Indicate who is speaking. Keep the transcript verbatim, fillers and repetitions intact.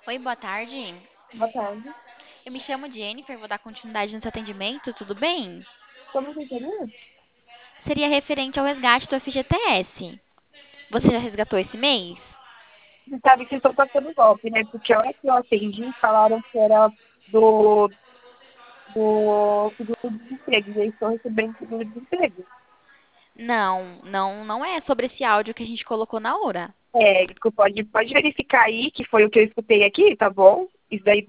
Speaker 1: Oi, boa tarde.
Speaker 2: Boa tarde.
Speaker 1: Eu me chamo Jennifer, vou dar continuidade nesse atendimento, tudo bem?
Speaker 2: Como você seria?
Speaker 1: Seria referente ao resgate do F G T S. Você já resgatou esse mês?
Speaker 2: Você sabe que estou passando golpe, né? Porque a hora que eu atendi, falaram que era do, do seguro-desemprego. E eu estou recebendo seguro-desemprego.
Speaker 1: Não, não, não é sobre esse áudio que a gente colocou na hora.
Speaker 2: É, pode, pode verificar aí, que foi o que eu escutei aqui, tá bom? Isso daí